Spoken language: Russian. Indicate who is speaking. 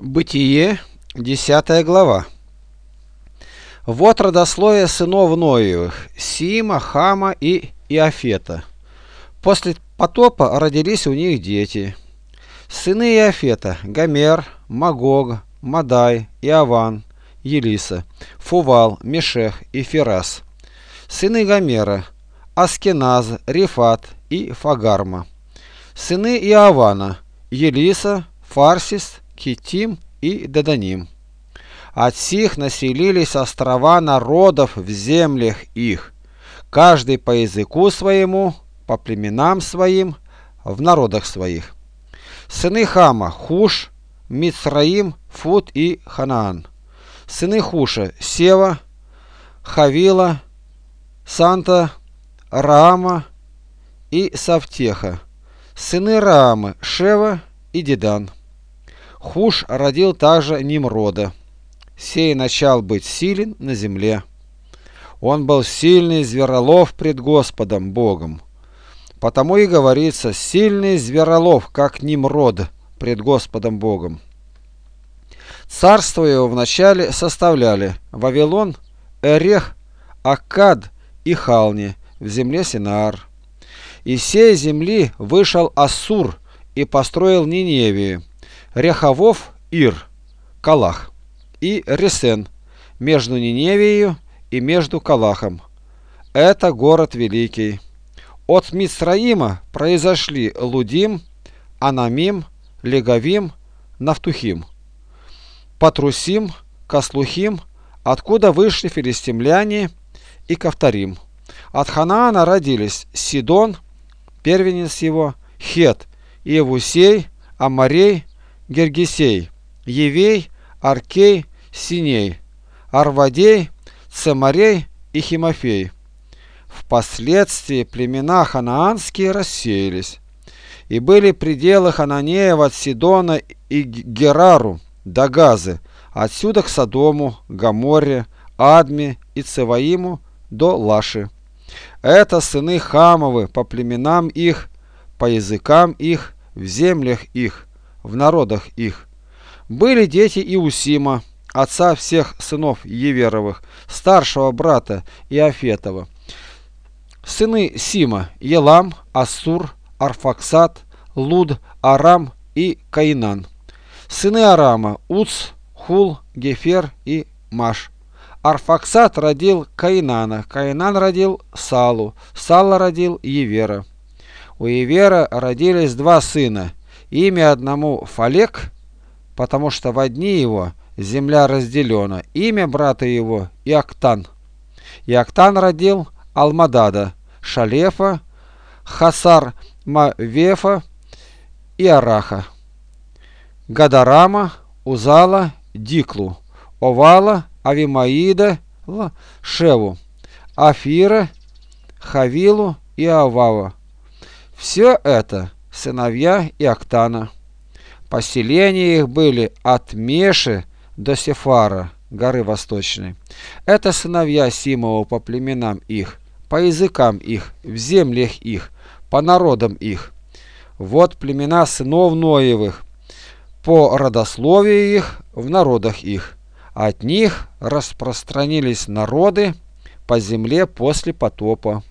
Speaker 1: Бытие, 10 глава. Вот родословие сынов Ноевых, Сима, Хама и Иафета. После потопа родились у них дети. Сыны Иафета: Гомер, Магог, Мадай, Иаван, Елиса, Фувал, Мешех и Фирас. Сыны Гомера: Аскеназ, Рифат и Фагарма. Сыны Иавана: Елиса, Фарсис, Китим и Даданим. От сих населились острова народов в землях их, каждый по языку своему, по племенам своим, в народах своих. Сыны Хама: Хуш, Мицраим, Фут и Ханаан. Сыны Хуша: Сева, Хавила, Санта, Раама и Савтеха. Сыны Раамы: Шева и Дедан. Хуш родил также Нимрода. Сей начал быть силен на земле. Он был сильный зверолов пред Господом Богом. Потому и говорится: сильный зверолов, как Нимрод пред Господом Богом. Царство его вначале составляли Вавилон, Эрех, Аккад и Хални в земле Синаар. Из сей земли вышел Ассур и построил Ниневию, Рехавов, Ир, Калах и Ресен между Ниневией и между Калахом. Это город великий. От Мицраима произошли Лудим, Анамим, Легавим, Нафтухим, Патрусим, Каслухим, откуда вышли филистимляне, и Кавторим. От Ханаана родились Сидон, первенец его, Хет, Иевусей, Амарей, Гергесей, Евей, Аркей, Синей, Арвадей, Цемарей и Химофей. Впоследствии племена ханаанские рассеялись, и были пределы Хананеев от Сидона и Герару до Газы, отсюда к Содому, Гоморре, Адме и Цеваиму до Лаши. Это сыны Хамовы по племенам их, по языкам их, в землях их, в народах их. Были дети Иусима, отца всех сынов Еверовых, старшего брата Иафетова. Сыны Сима: Елам, Ассур, Арфаксад, Луд, Арам и Каинан. Сыны Арама: Уц, Хул, Гефер и Маш. Арфаксад родил Каинана, Каинан родил Салу, Сала родил Евера. У Евера родились два сына. Имя одному Фалек, потому что во дни его земля разделена. Имя брата его Иоктан. Иоктан родил Алмадада, Шалефа, Хасар Мавефа и Араха. Гадарама, Узала, Диклу, Овала, Авимаида, Шеву, Афира, Хавилу и Авава. Все это сыновья Иоктана. Поселения их были от Меши до Сефара, горы Восточной. Это сыновья Симова по племенам их, по языкам их, в землях их, по народам их. Вот племена сынов Ноевых, по родословию их, в народах их. От них распространились народы по земле после потопа.